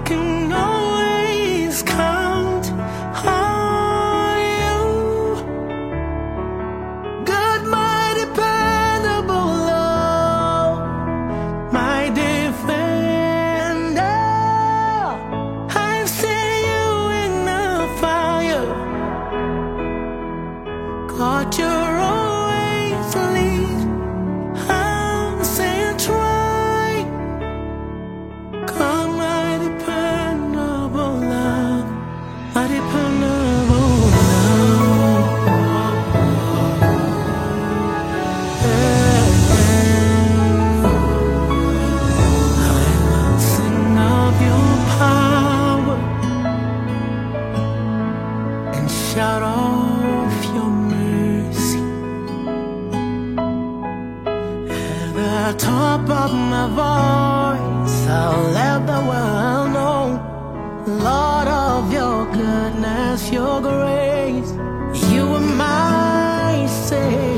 can always count on you. Good, my dependable love, my defender. I've seen you in the fire. God, you're always lead. I'm saying try. Come, my dependable love, my dependable love. I will sing of your power and shout of your mercy at the top of my voice. I'll let the world know, Lord, of your goodness, your grace. You are my Savior.